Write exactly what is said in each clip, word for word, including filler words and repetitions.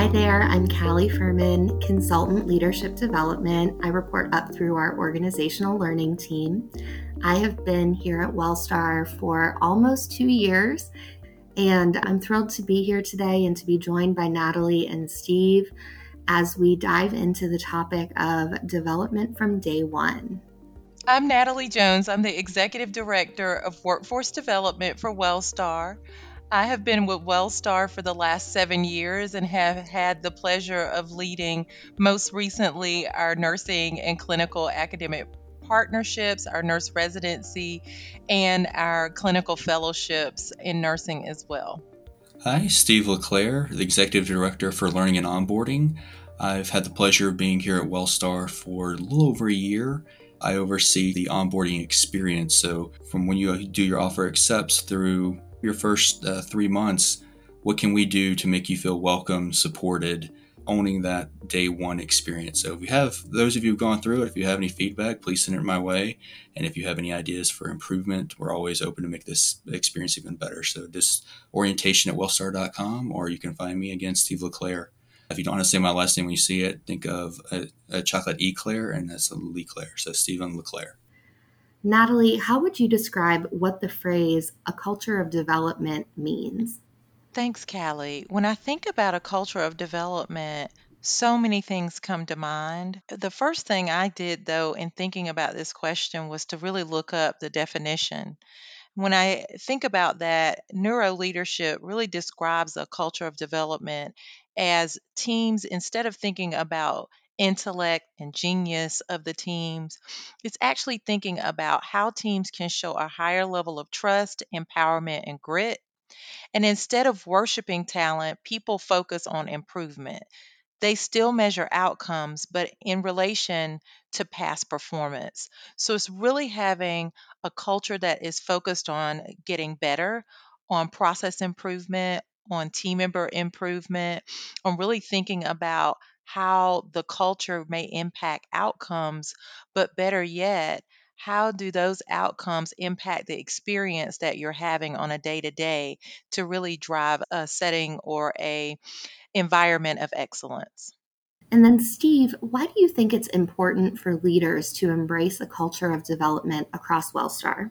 Hi there, I'm Callie Furman, Consultant Leadership Development. I report up through our organizational learning team. I have been here at Wellstar for almost two years, and I'm thrilled to be here today and to be joined by Natalie and Steve as we dive into the topic of development from day one. I'm Natalie Jones. I'm the Executive Director of Workforce Development for Wellstar. I have been with Wellstar for the last seven years and have had the pleasure of leading most recently our nursing and clinical academic partnerships, our nurse residency, and our clinical fellowships in nursing as well. Hi, Steve LeClaire, the Executive Director for Learning and Onboarding. I've had the pleasure of being here at Wellstar for a little over a year. I oversee the onboarding experience. So, from when you do your offer accepts through your first uh, three months, what can we do to make you feel welcome, supported, owning that day one experience? So, if you have those of you who've gone through it, if you have any feedback, please send it my way. And if you have any ideas for improvement, we're always open to make this experience even better. So, just orientation at wellstar dot com, or you can find me again, Steve LeClaire. If you don't want to say my last name when you see it, think of a, a chocolate eclair, and that's a LeClaire. So Stephen LeClaire. Natalie, how would you describe what the phrase a culture of development means? Thanks, Callie. When I think about a culture of development, so many things come to mind. The first thing I did, though, in thinking about this question was to really look up the definition. When I think about that, neuro leadership really describes a culture of development as teams, instead of thinking about intellect and genius of the teams, it's actually thinking about how teams can show a higher level of trust, empowerment, and grit. And instead of worshiping talent, people focus on improvement. They still measure outcomes, but in relation to past performance. So it's really having a culture that is focused on getting better, on process improvement, on team member improvement, on really thinking about how the culture may impact outcomes, but better yet, how do those outcomes impact the experience that you're having on a day to day to really drive a setting or a environment of excellence? And then, Steve, why do you think it's important for leaders to embrace a culture of development across Wellstar?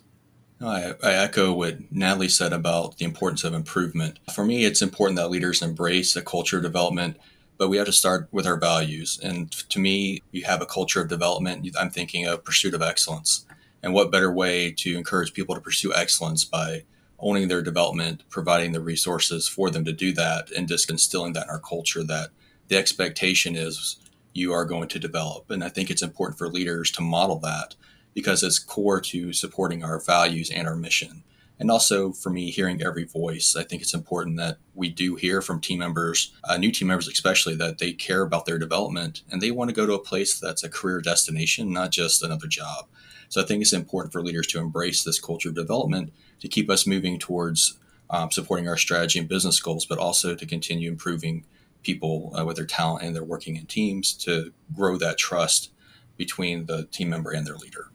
I, I echo what Natalie said about the importance of improvement. For me, it's important that leaders embrace a culture of development, but we have to start with our values. And to me, you have a culture of development, I'm thinking of pursuit of excellence. And what better way to encourage people to pursue excellence by owning their development, providing the resources for them to do that, and just instilling that in our culture that the expectation is you are going to develop. And I think it's important for leaders to model that because it's core to supporting our values and our mission. And also for me, hearing every voice, I think it's important that we do hear from team members, uh, new team members especially, that they care about their development and they want to go to a place that's a career destination, not just another job. So I think it's important for leaders to embrace this culture of development to keep us moving towards um, supporting our strategy and business goals, but also to continue improving people uh, with their talent and their working in teams to grow that trust between the team member and their leader.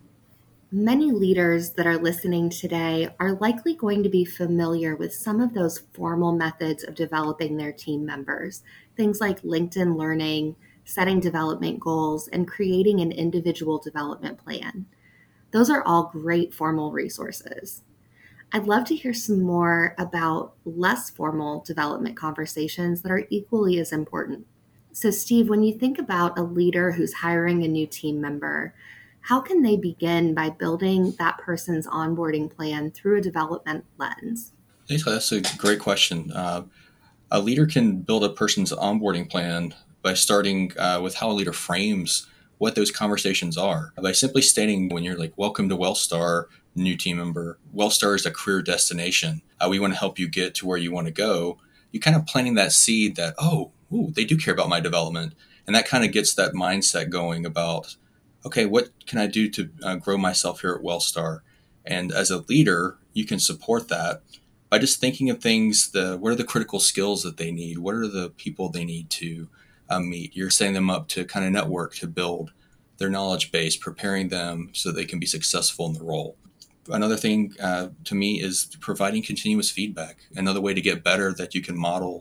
Many leaders that are listening today are likely going to be familiar with some of those formal methods of developing their team members, things like LinkedIn Learning, setting development goals, and creating an individual development plan. Those are all great formal resources. I'd love to hear some more about less formal development conversations that are equally as important. So, Steve, when you think about a leader who's hiring a new team member, how can they begin by building that person's onboarding plan through a development lens? Thanks, that's a great question. Uh, a leader can build a person's onboarding plan by starting uh, with how a leader frames what those conversations are. By simply stating when you're like, welcome to Wellstar, new team member, Wellstar is a career destination. Uh, we want to help you get to where you want to go. You kind of planting that seed that, oh, ooh, they do care about my development. And that kind of gets that mindset going about, okay, what can I do to uh, grow myself here at Wellstar? And as a leader, you can support that by just thinking of things, the what are the critical skills that they need? What are the people they need to uh, meet? You're setting them up to kind of network, to build their knowledge base, preparing them so they can be successful in the role. Another thing uh, to me is providing continuous feedback. Another way to get better that you can model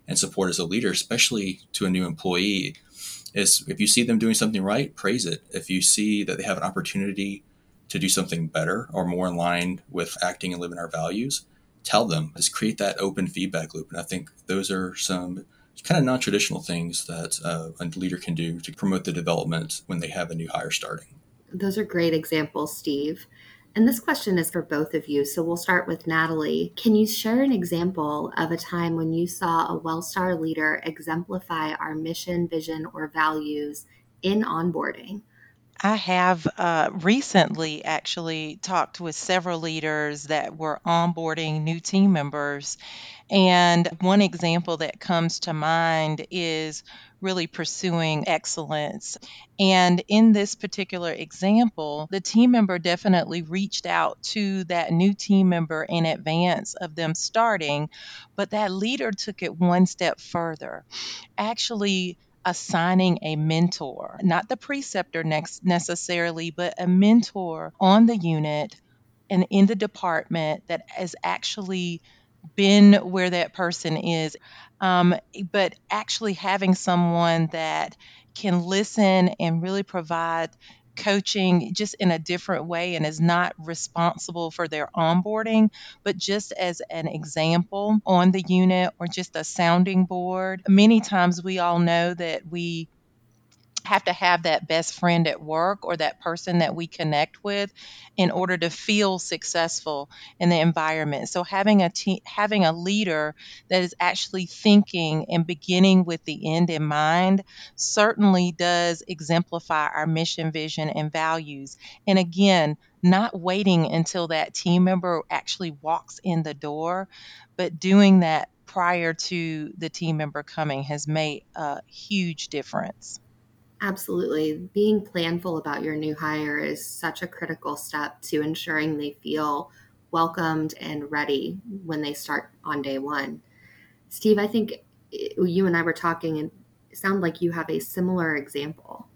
and support as a leader, especially to a new employee, is if you see them doing something right, praise it. If you see that they have an opportunity to do something better or more in line with acting and living our values, tell them. Just create that open feedback loop. And I think those are some kind of non-traditional things that uh, a leader can do to promote the development when they have a new hire starting. Those are great examples, Steve. And this question is for both of you. So we'll start with Natalie. Can you share an example of a time when you saw a WellStar leader exemplify our mission, vision, or values in onboarding? I have uh, recently actually talked with several leaders that were onboarding new team members. And one example that comes to mind is really pursuing excellence. And in this particular example, the team member definitely reached out to that new team member in advance of them starting, but that leader took it one step further, actually assigning a mentor, not the preceptor next necessarily, but a mentor on the unit and in the department that is actually been where that person is, um, but actually having someone that can listen and really provide coaching just in a different way and is not responsible for their onboarding, but just as an example on the unit or just a sounding board. Many times we all know that we have to have that best friend at work or that person that we connect with in order to feel successful in the environment. So having a te- having a leader that is actually thinking and beginning with the end in mind certainly does exemplify our mission, vision, and values. And again, not waiting until that team member actually walks in the door, but doing that prior to the team member coming has made a huge difference. Absolutely. Being planful about your new hire is such a critical step to ensuring they feel welcomed and ready when they start on day one. Steve, I think you and I were talking, and it sounded like you have a similar example.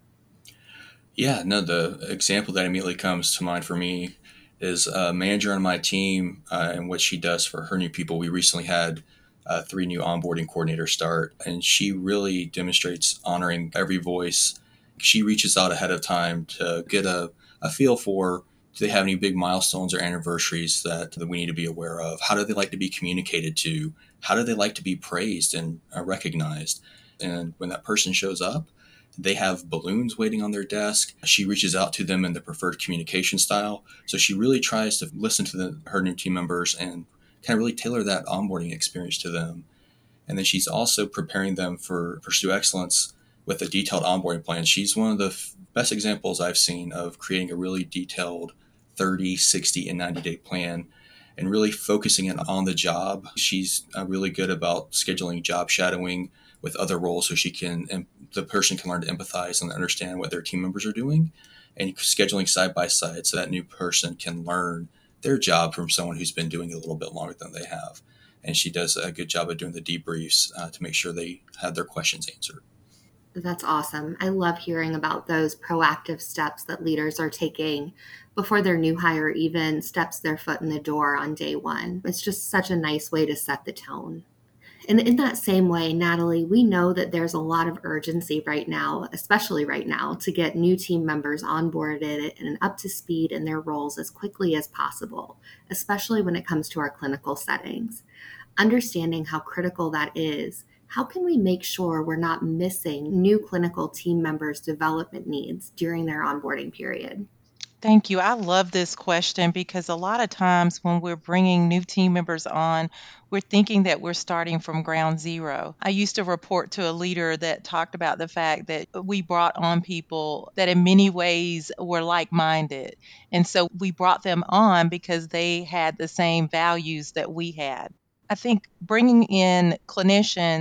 Yeah, no, the example that immediately comes to mind for me is a manager on my team uh, and what she does for her new people. We recently had uh, three new onboarding coordinators start, and she really demonstrates honoring every voice. She reaches out ahead of time to get a, a feel for, do they have any big milestones or anniversaries that, that we need to be aware of? How do they like to be communicated to? How do they like to be praised and uh, recognized? And when that person shows up, they have balloons waiting on their desk. She reaches out to them in the preferred communication style. So she really tries to listen to the, her new team members and kind of really tailor that onboarding experience to them. And then she's also preparing them for Pursue Excellence with a detailed onboarding plan. She's one of the f- best examples I've seen of creating a really detailed thirty, sixty, and ninety day plan and really focusing it on the job. She's uh, really good about scheduling job shadowing with other roles so she can, and the person can learn to empathize and understand what their team members are doing, and scheduling side by side so that new person can learn their job from someone who's been doing it a little bit longer than they have. And she does a good job of doing the debriefs uh, to make sure they have their questions answered. That's awesome. I love hearing about those proactive steps that leaders are taking before their new hire even steps their foot in the door on day one. It's just such a nice way to set the tone. And in that same way, Natalie, we know that there's a lot of urgency right now, especially right now, to get new team members onboarded and up to speed in their roles as quickly as possible, especially when it comes to our clinical settings. Understanding how critical that is, how can we make sure we're not missing new clinical team members' development needs during their onboarding period? Thank you. I love this question because a lot of times when we're bringing new team members on, we're thinking that we're starting from ground zero. I used to report to a leader that talked about the fact that we brought on people that in many ways were like minded. And so we brought them on because they had the same values that we had. I think bringing in clinicians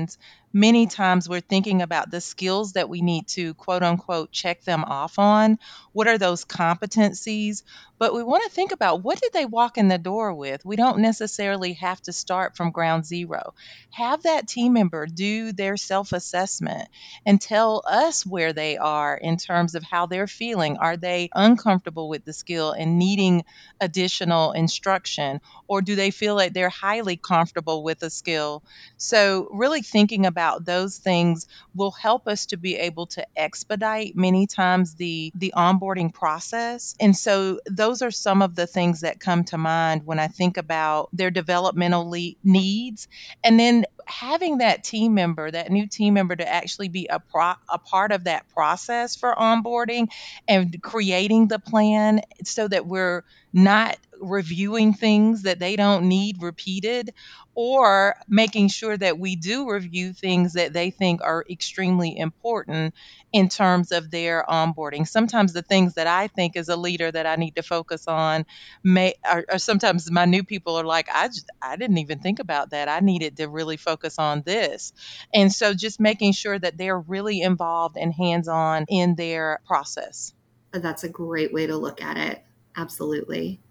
many times we're thinking about the skills that we need to quote unquote check them off on. What are those competencies? But we want to think about, what did they walk in the door with? We don't necessarily have to start from ground zero. Have that team member do their self assessment and tell us where they are in terms of how they're feeling. Are they uncomfortable with the skill and needing additional instruction? Or do they feel like they're highly comfortable with a skill? So, really thinking about those things will help us to be able to expedite many times the the onboarding process. And so those are some of the things that come to mind when I think about their developmental le- needs. And then having that team member, that new team member, to actually be a pro- a part of that process for onboarding and creating the plan, so that we're not reviewing things that they don't need repeated, or making sure that we do review things that they think are extremely important in terms of their onboarding. Sometimes the things that I think as a leader that I need to focus on may or, or sometimes my new people are like, I just I didn't even think about that. I needed to really focus on this. And so just making sure that they're really involved and hands-on in their process. That's a great way to look at it. Absolutely.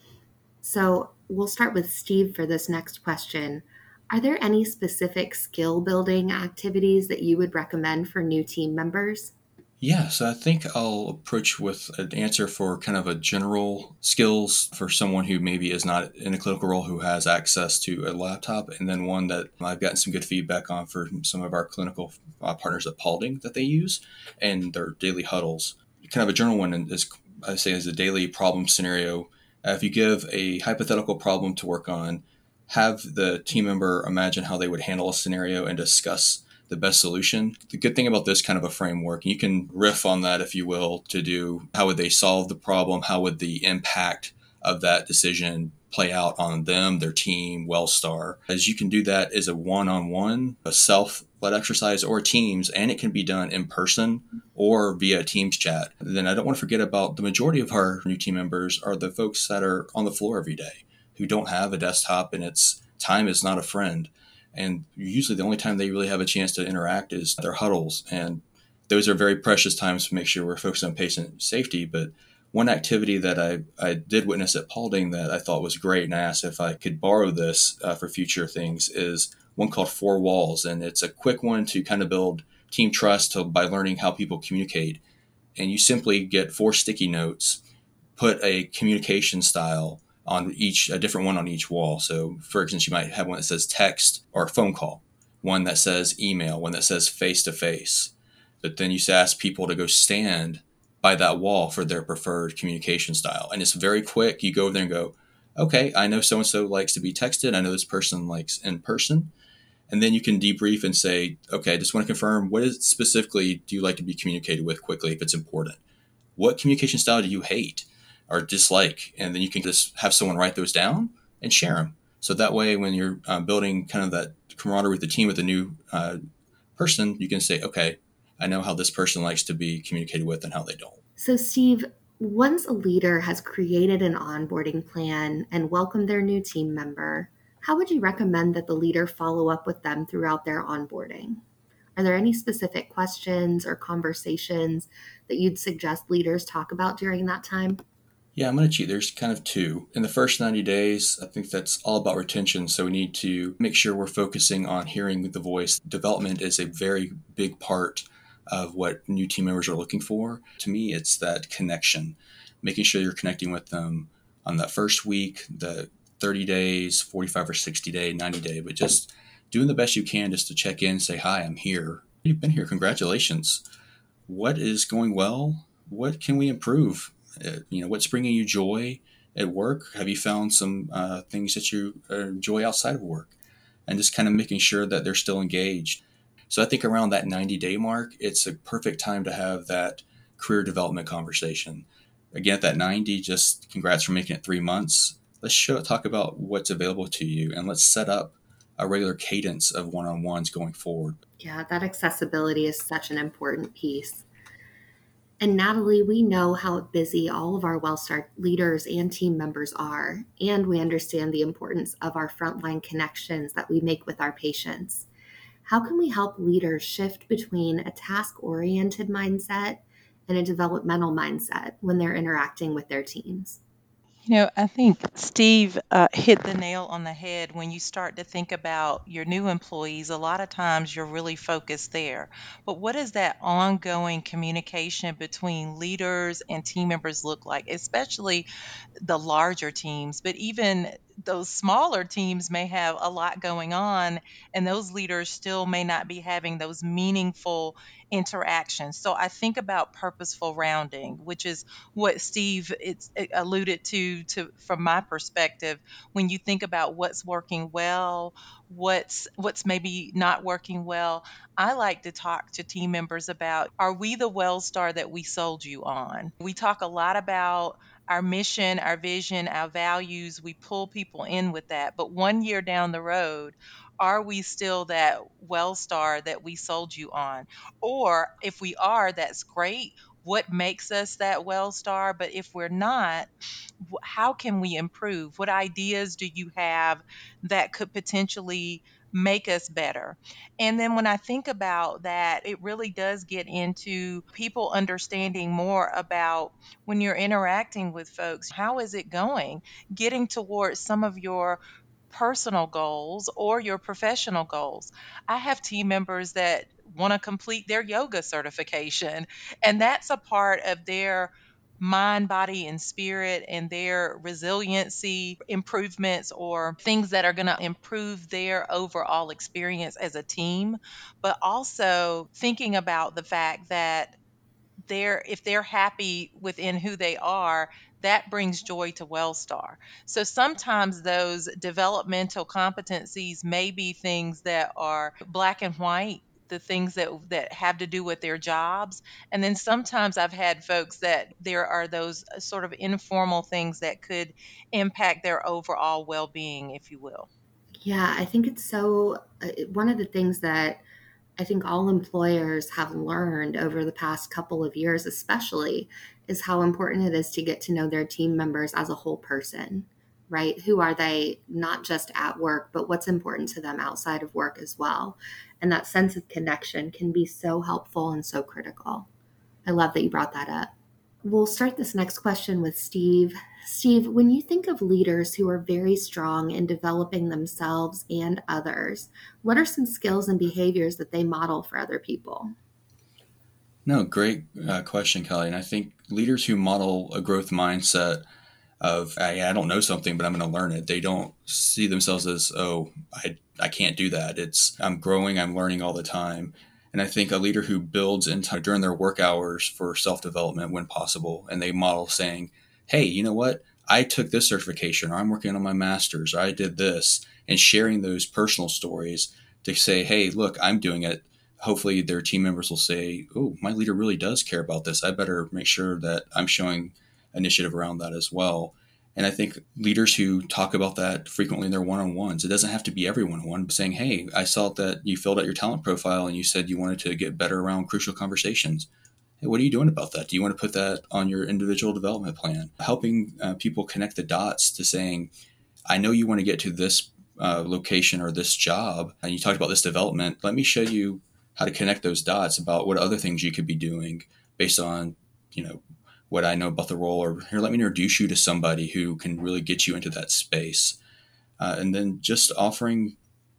So we'll start with Steve for this next question. Are there any specific skill building activities that you would recommend for new team members? Yeah, so I think I'll approach with an answer for kind of a general skills for someone who maybe is not in a clinical role who has access to a laptop, and then one that I've gotten some good feedback on for some of our clinical uh, partners at Paulding that they use and their daily huddles. Kind of a general one is, I say, is a daily problem scenario. Uh, if you give a hypothetical problem to work on, have the team member imagine how they would handle a scenario and discuss the best solution. The good thing about this kind of a framework, you can riff on that, if you will, to do how would they solve the problem? How would the impact of that decision play out on them, their team, Wellstar? As you can do that as a one-on-one, a self-led exercise, or teams, and it can be done in person or via Teams chat. Then I don't want to forget about the majority of our new team members are the folks that are on the floor every day, who don't have a desktop, and it's time is not a friend. And usually the only time they really have a chance to interact is their huddles. And those are very precious times to make sure we're focused on patient safety. But one activity that I, I did witness at Paulding that I thought was great, and I asked if I could borrow this uh, for future things, is one called Four Walls. And it's a quick one to kind of build team trust to, by learning how people communicate. And you simply get four sticky notes, put a communication style on each, a different one on each wall. So, for instance, you might have one that says text or phone call, one that says email, one that says face to face. But then you ask people to go stand by that wall for their preferred communication style. And it's very quick. You go over there and go, okay, I know so and so likes to be texted. I know this person likes in person. And then you can debrief and say, okay, I just want to confirm, what is specifically do you like to be communicated with quickly if it's important? What communication style do you hate or dislike? And then you can just have someone write those down and share them. So that way, when you're uh, building kind of that camaraderie with the team with a new uh, person, you can say, okay, I know how this person likes to be communicated with and how they don't. So, Steve, once a leader has created an onboarding plan and welcomed their new team member, how would you recommend that the leader follow up with them throughout their onboarding? Are there any specific questions or conversations that you'd suggest leaders talk about during that time? Yeah, I'm going to cheat. There's kind of two. In the first ninety days, I think that's all about retention. So we need to make sure we're focusing on hearing the voice. Development is a very big part of what new team members are looking for. To me, it's that connection, making sure you're connecting with them on that first week, the thirty days, forty-five or sixty day, ninety day, but just doing the best you can just to check in, say, hi, I'm here. You've been here. Congratulations. What is going well? What can we improve? Uh, you know, what's bringing you joy at work? Have you found some uh, things that you uh, enjoy outside of work? And just kind of making sure that they're still engaged. So I think around that ninety day mark, it's a perfect time to have that career development conversation. Again, at that ninety, just congrats for making it three months. Let's show, talk about what's available to you, and let's set up a regular cadence of one-on-ones going forward. Yeah, that accessibility is such an important piece. And Natalie, we know how busy all of our Wellstar leaders and team members are, and we understand the importance of our frontline connections that we make with our patients. How can we help leaders shift between a task-oriented mindset and a developmental mindset when they're interacting with their teams? You know, I think Steve uh, hit the nail on the head when you start to think about your new employees. A lot of times you're really focused there. But what does that ongoing communication between leaders and team members look like, especially the larger teams? But even those smaller teams may have a lot going on, and those leaders still may not be having those meaningful interactions. So I think about purposeful rounding, which is what Steve it's it alluded to to from my perspective. When you think about what's working well, what's what's maybe not working well, I like to talk to team members about, are we the Wellstar that we sold you on? We talk a lot about our mission, our vision, our values. We pull people in with that. But one year down the road, are we still that Wellstar that we sold you on? Or if we are, that's great. What makes us that Wellstar? But if we're not, wh- how can we improve? What ideas do you have that could potentially make us better? And then when I think about that, it really does get into people understanding more about, when you're interacting with folks, how is it going? Getting towards some of your personal goals or your professional goals. I have team members that want to complete their yoga certification, and that's a part of their mind, body, and spirit, and their resiliency improvements, or things that are going to improve their overall experience as a team. But also thinking about the fact that they're if they're happy within who they are, that brings joy to Wellstar. So sometimes those developmental competencies may be things that are black and white, the things that that have to do with their jobs. And then sometimes I've had folks that there are those uh, sort of informal things that could impact their overall well-being, if you will. Yeah, I think it's so. Uh, one of the things that I think all employers have learned over the past couple of years, especially, is how important it is to get to know their team members as a whole person, right? Who are they, not just at work, but what's important to them outside of work as well? And that sense of connection can be so helpful and so critical. I love that you brought that up. We'll start this next question with Steve. Steve, when you think of leaders who are very strong in developing themselves and others, what are some skills and behaviors that they model for other people? No, great uh, question, Kelly. And I think leaders who model a growth mindset of, I, I don't know something, but I'm going to learn it. They don't see themselves as, oh, I, I can't do that. It's, I'm growing, I'm learning all the time. And I think a leader who builds in time during their work hours for self development when possible, and they model saying, hey, you know what? I took this certification, or I'm working on my master's, or I did this, and sharing those personal stories to say, hey, look, I'm doing it. Hopefully, their team members will say, oh, my leader really does care about this. I better make sure that I'm showing initiative around that as well. And I think leaders who talk about that frequently in their one-on-ones, it doesn't have to be every one-on-one, saying, hey, I saw that you filled out your talent profile and you said you wanted to get better around crucial conversations. Hey, what are you doing about that? Do you want to put that on your individual development plan? Helping uh, people connect the dots to saying, I know you want to get to this uh, location or this job, and you talked about this development. Let me show you how to connect those dots about what other things you could be doing based on, you know, what I know about the role, or here, let me introduce you to somebody who can really get you into that space. Uh, and then just offering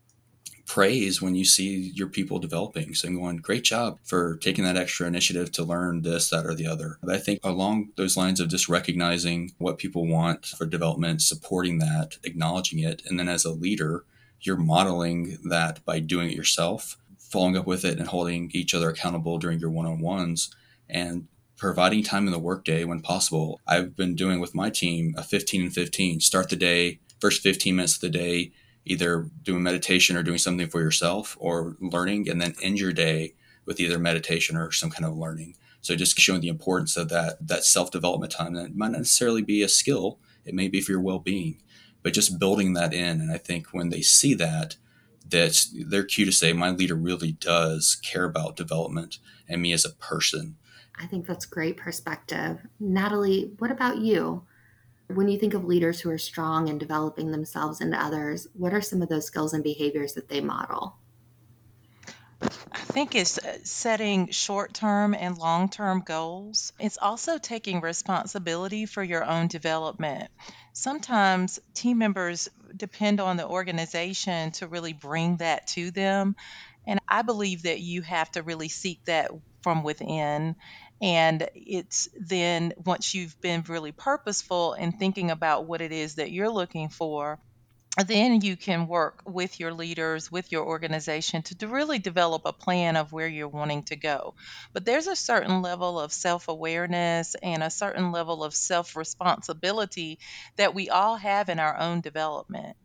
praise when you see your people developing, saying, going, great job for taking that extra initiative to learn this, that, or the other. But I think along those lines of just recognizing what people want for development, supporting that, acknowledging it. And then as a leader, you're modeling that by doing it yourself, following up with it and holding each other accountable during your one-on-ones, and providing time in the workday when possible. I've been doing with my team a fifteen and fifteen. Start the day, first fifteen minutes of the day, either doing meditation or doing something for yourself or learning, and then end your day with either meditation or some kind of learning. So just showing the importance of that that self-development time. That might not necessarily be a skill. It may be for your well-being, but just building that in. And I think when they see that, that they're cue to say, my leader really does care about development and me as a person. I think that's great perspective. Natalie, what about you? When you think of leaders who are strong in developing themselves and others, what are some of those skills and behaviors that they model? I think it's uh, setting short term and long term goals. It's also taking responsibility for your own development. Sometimes team members depend on the organization to really bring that to them. And I believe that you have to really seek that from within. And it's then once you've been really purposeful in thinking about what it is that you're looking for, then you can work with your leaders, with your organization to, to really develop a plan of where you're wanting to go. But there's a certain level of self awareness and a certain level of self responsibility that we all have in our own development.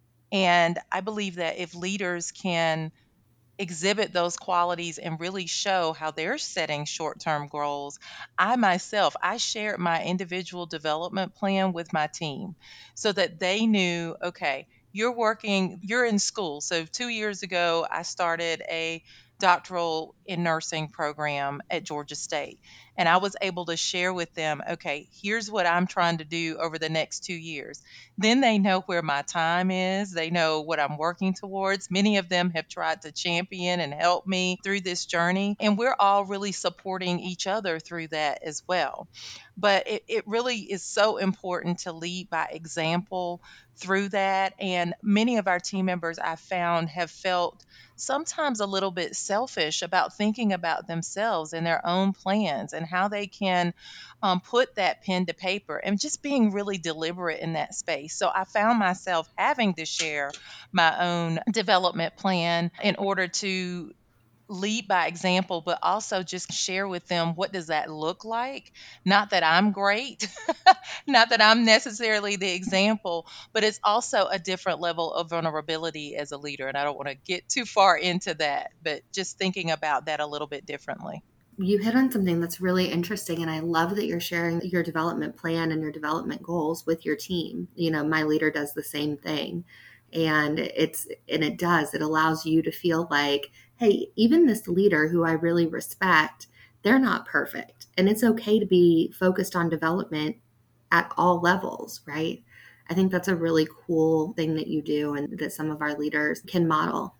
And I believe that if leaders can exhibit those qualities and really show how they're setting short-term goals. I myself, I shared my individual development plan with my team so that they knew, okay, you're working, you're in school. So two years ago, I started a doctoral in nursing program at Georgia State. And I was able to share with them, okay, here's what I'm trying to do over the next two years. Then they know where my time is. They know what I'm working towards. Many of them have tried to champion and help me through this journey. And we're all really supporting each other through that as well. But it, it really is so important to lead by example through that. And many of our team members I found have felt sometimes a little bit selfish about thinking about themselves and their own plans and how they can um, put that pen to paper and just being really deliberate in that space. So I found myself having to share my own development plan in order to lead by example, but also just share with them what does that look like. Not that I'm great, not that I'm necessarily the example, but it's also a different level of vulnerability as a leader. And I don't want to get too far into that, but just thinking about that a little bit differently. You hit on something that's really interesting, and I love that you're sharing your development plan and your development goals with your team. You know, my leader does the same thing, and it's and it does. It allows you to feel like, hey, even this leader who I really respect, they're not perfect, and it's okay to be focused on development at all levels, right? I think that's a really cool thing that you do and that some of our leaders can model.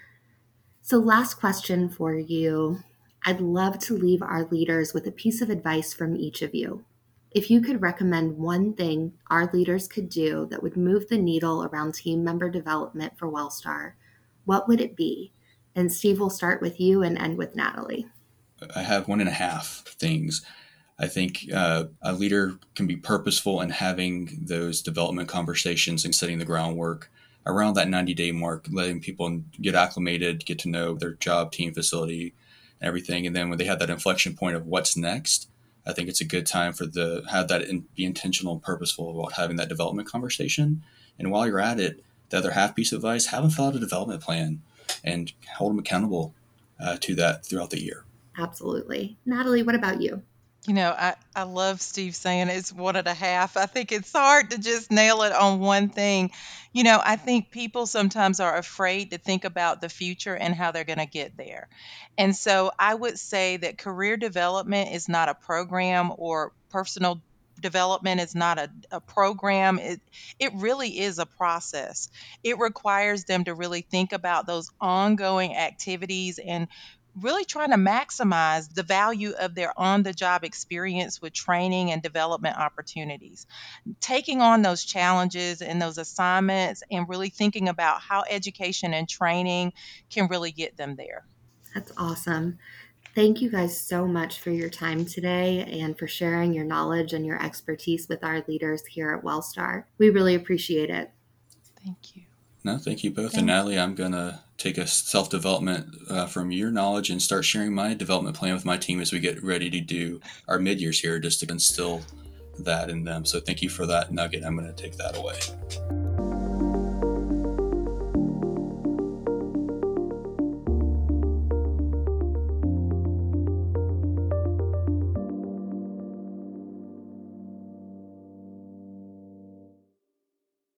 So, last question for you. I'd love to leave our leaders with a piece of advice from each of you. If you could recommend one thing our leaders could do that would move the needle around team member development for Wellstar, what would it be? And Steve, will start with you and end with Natalie. I have one and a half things. I think uh, a leader can be purposeful in having those development conversations and setting the groundwork around that ninety-day mark, letting people get acclimated, get to know their job, team, facility, and everything. And then when they have that inflection point of what's next, I think it's a good time for the have that and be intentional and purposeful about having that development conversation. And while you're at it, the other half piece of advice: have them fill out a development plan and hold them accountable uh, to that throughout the year. Absolutely. Natalie, what about you? You know, I, I love Steve saying it's one and a half. I think it's hard to just nail it on one thing. You know, I think people sometimes are afraid to think about the future and how they're going to get there. And so I would say that career development is not a program, or personal development is not a, a program. It, it really is a process. It requires them to really think about those ongoing activities and really trying to maximize the value of their on the job experience with training and development opportunities. Taking on those challenges and those assignments and really thinking about how education and training can really get them there. That's awesome. Thank you guys so much for your time today and for sharing your knowledge and your expertise with our leaders here at Wellstar. We really appreciate it. Thank you. No, thank you both. Thank and Natalie, I'm going to take a self-development uh, from your knowledge and start sharing my development plan with my team as we get ready to do our mid-years here, just to instill that in them. So thank you for that nugget. I'm going to take that away.